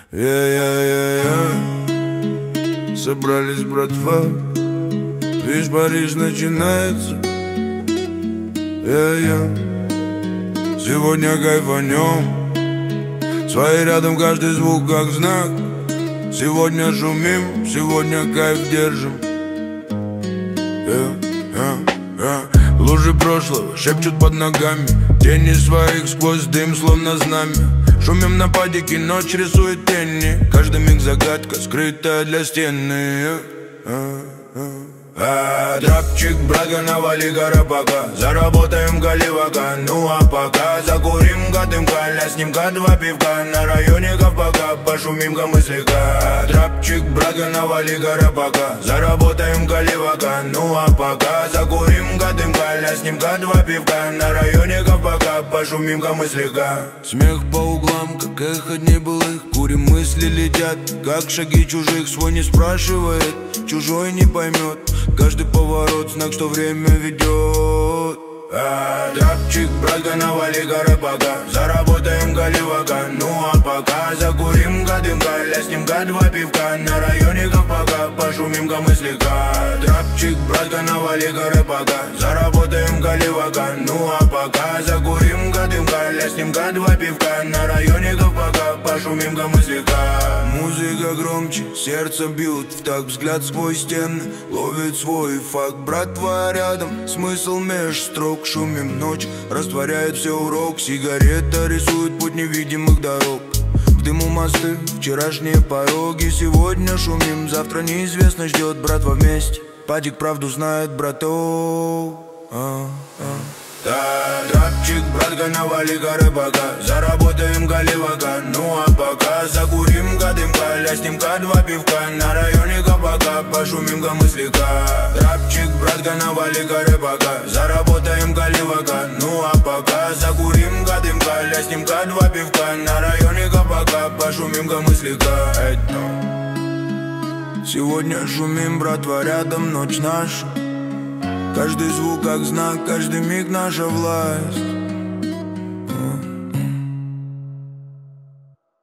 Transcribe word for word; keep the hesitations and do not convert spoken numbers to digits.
Я-я-я-я. Собрались, братва. Весь Париж начинается. Я-я. Сегодня кайфанем. Свои рядом, каждый звук как знак. Сегодня шумим, сегодня кайф держим. Я-я-я. Лужи прошлого шепчут под ногами. Тени своих сквозь дым, словно знамя. Шумим на падике, ночь рисует тени. Каждый миг загадка, скрытая для стены. А, трапчик, братка, навали горобака. Заработаем галивака. Ну а пока закурим гадымка, ляснем-ка два пивка. На районе ковпака, пошумим-ка мы слегка. Трапчик, братка, навали горобака. Заработаем галивака. Ну а пока закурим гадымка, ляснем-ка два пивка. На районе ковпака, пошумим-ка мы слегка. Смех по углам, как эхо дней былых. Курим, мысли летят, как шаги чужих. Свой не спрашивает, чужой не поймет. Каждый поворот, знак, что время ведет. А, трапчик, братка, навали горобака. Заработаем галивака. Ну а пока закурим гадымка, ляснем-ка два пивка. На районе ковпака, пошумим-ка мы слегка. Трапчик, братка, навали горобака. Заработаем галивака. Ну а пока закурим гадымка, ляснем-ка два пивка. На районе ковпака, пошумим-ка мы слегка. Музыка громче, сердце бьет в такт, взгляд сквозь стены ловит свой факт. Братва рядом, смысл меж строк. Шумим ночь, растворяет все урок. Сигарета рисует путь невидимых дорог. К дыму мосты, вчерашние пороги. Сегодня шумим, завтра неизвестно ждет. Братва вместе, падик правду знает, братов. а, а. Да, трапчик, братка, навали горобака. Заработаем галивака. Ну а пока закурим гадымка, ляснем-ка два пивка. На районе ковпака, пошумим-ка мы слегка. Трапчик, братка, навали горобака. Заработаем галивака. Ну а пока закурим гадымка, ляснем-ка два пивка. На районе ковпака, пошумим-ка мы слегка. Сегодня шумим, братва, рядом ночь наша. Каждый звук как знак, каждый миг наша власть.